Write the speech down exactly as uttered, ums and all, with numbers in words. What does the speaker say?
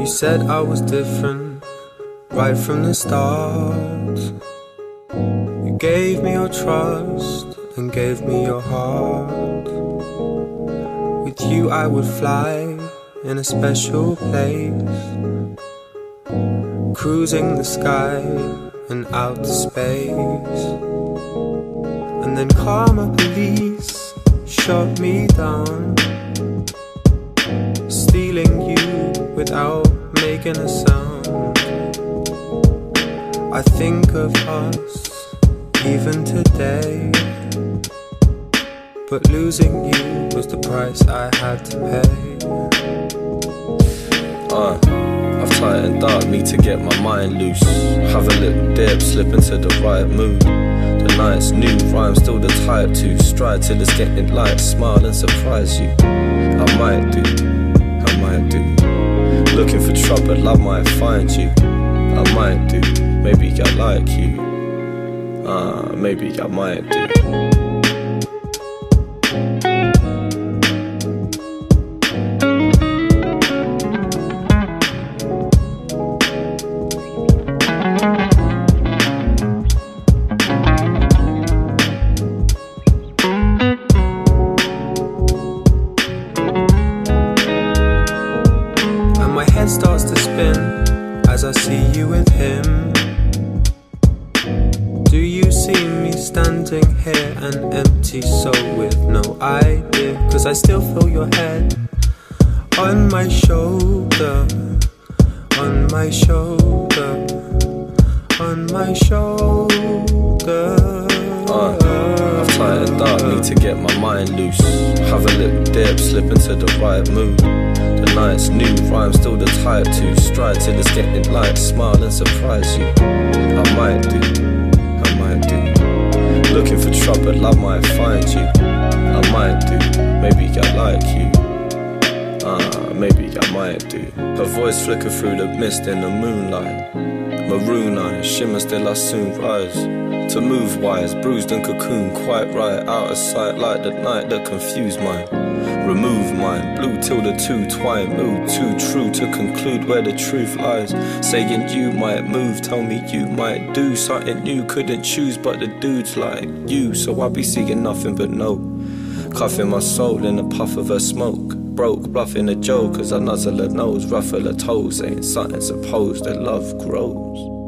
You said I was different right from the start. You gave me your trust and gave me your heart. With you I would fly in a special place, cruising the sky and outer space. And then karma police shot me down, stealing you without making a sound. I think of us even today, but losing you was the price I had to pay. Uh, I've tightened up, need to get my mind loose. Have a little dip, slip into the right mood. The night's new rhyme, still the type to stride till it's getting light, smile and surprise you. I might do, I might do. Looking for trouble, I might find you. I might do, maybe I like you. Uh, maybe I might do. Starts to spin as I see you with him. Do you see me standing here, an empty soul with no idea? Cause I still feel your head on my shoulder, on my shoulder, on my shoulder. uh, I've tightened up, need to get my mind loose. Have a little dip, slip into the right mood. The night's new rhyme, still the type to stride till it's getting light, smile and surprise you. I might do, I might do. Looking for trouble, I might find you. I might do, maybe I like you. Uh, maybe I might do. Her voice flicker through the mist in the moonlight. Maroon eyes, shimmer still I soon rise. To move wise, bruised and cocoon, quite right. Out of sight like the night that confused mine. Remove mine, blue till the two twine. Mood too true to conclude where the truth lies. Saying you might move, tell me you might do something new. Couldn't choose but the dudes like you, so I be seeking nothing but no. Cuffing my soul in a puff of her smoke. Broke, bluffing a joke as I nuzzle her nose, ruffle her toes, saying something supposed that love grows.